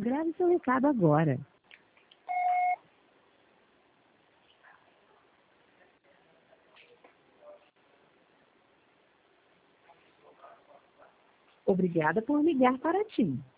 Grave seu recado agora. Obrigada por ligar para TIM.